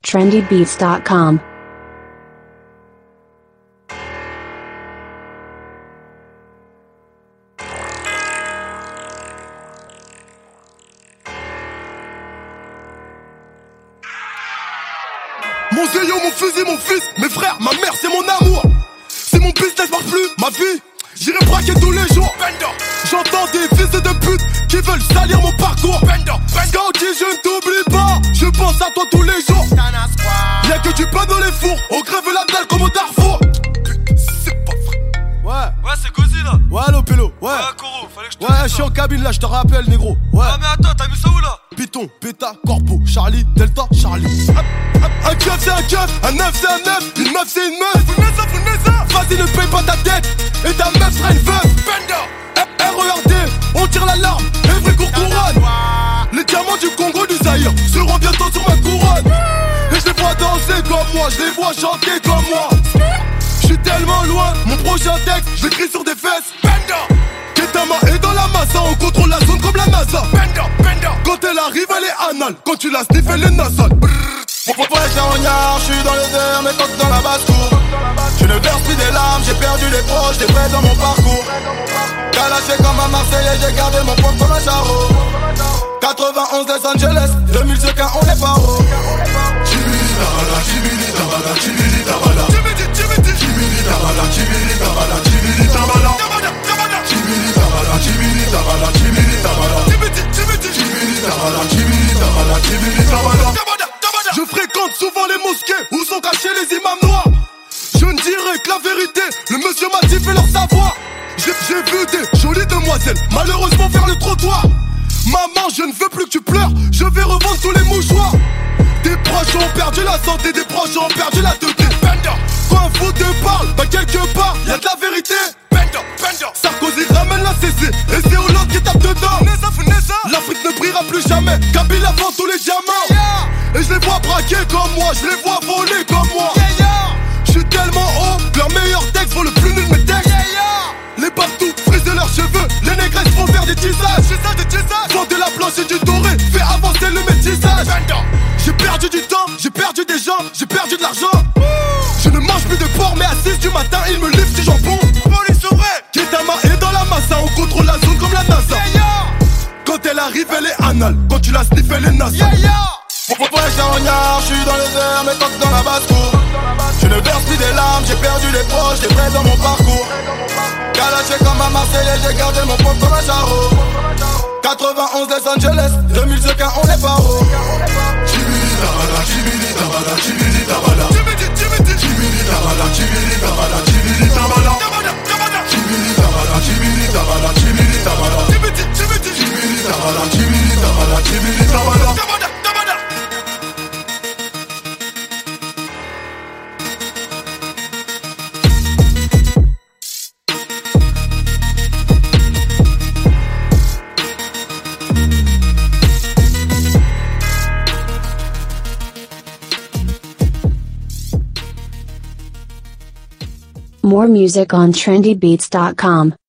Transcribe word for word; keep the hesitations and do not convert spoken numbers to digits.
trendy beats dot com. Mon zéyo, mon fusil, mon fils, mes frères, ma mère, c'est mon amour. Si mon business marche plus, ma vie, j'irai braquer tous les jours. J'entends des fils de pute qui veulent salir mon parcours. Quand dit je ne t'oublie pas, je pense à toi tous les jours. Y'a que du pain dans les fours, on crève la dalle comme au Darfour. Putain, c'est pas vrai. Ouais. Ouais, c'est Gozi là. Ouais, allo Pélo, ouais. Ouais, Koro, fallait que je te Ouais, dise je suis ça. en cabine là, je te rappelle, négro. Ouais. Ah, mais attends, t'as mis ça où là? Python, Beta, Corpo, Charlie, Delta, Charlie. Un keuf c'est un keuf, un neuf c'est un neuf, une meuf c'est une meuf. Vas-y ne paye pas ta dette, et ta meuf sera une veuve. R E R D, on tire l'alarme, Evry court couronne. Les diamants du Congo du Zaïre seront bientôt sur ma couronne. Et je les vois danser comme moi, je les vois chanter comme moi. Je suis tellement loin, mon prochain texte, je l'écris sur des fesses. Ketama est dans la massa, on contrôle la zone comme la NASA. Quand elle arrive, elle est anale, quand tu la sniffes, elle est nasale. Ouais, j'ai un rognard, je suis dans les airs, mes coques dans la basse-cour. Je ne verse plus des larmes, j'ai perdu des proches, des vrais dans mon parcours. Calaché comme à Marseille, j'ai gardé mon pote comme un charreau. quatre-vingt-onze Los Angeles, deux mille cinq on est paro. Chibili tabala, chibili tabala, chibili tabala. Chibili tabala, chibili tabala, chibili tabala. Chibili tabala, chibili tabala, chibili tabala. Chibili tabala, chibili tabala, chibili tabala. Je fréquente souvent les mosquées où sont cachés les imams noirs. Je ne dirai que la vérité, le monsieur m'a dit fais leur savoir. J'ai, j'ai vu des jolies demoiselles malheureusement faire le trottoir. Maman, je ne veux plus que tu pleures, je vais revendre tous les mouchoirs. Des proches ont perdu la santé, des proches ont perdu la tête. Quand un fou te parle, bah quelque part, y'a de la vérité. Sarkozy ramène la C C, et c'est Hollande qui tape dedans. L'Afrique ne brillera plus jamais, Kabila vend tous les diamants. Et je les vois braquer comme moi, je les vois voler comme moi. Je suis tellement haut, leurs meilleurs textes vont le plus nul mes textes. Les babtous frisent leurs cheveux, les négresses font faire des tisages. Vendez la blanche et du doré, fais avancer le métissage. J'ai perdu du temps, j'ai perdu des gens, j'ai perdu de l'argent. Je ne mange plus de porc, mais à six du matin, il me livre du jambon. Ketama est dans la massa, on contrôle la zone comme la NASA. Quand elle arrive, elle est anale, quand tu la sniffes, elle est nasale. Ouais, j'ai un rognard, je suis dans les airs, mes coques dans la basse-cour. Je ne verse plus des larmes, j'ai perdu des proches, des vrais dans mon parcours. Calaché comme à Marseille, j'ai gardé mon pote comme un charreau. quatre-vingt-onze Los Angeles, deux mille cinq on est paro. Chibili tabala, chibili tabala, chibili tabala. Chibili tabala, chibili tabala, chibili tabala. Chibili tabala, chibili tabala, chibili tabala. Chibili tabala, chibili tabala, chibili tabala. More music on trendy beats dot com.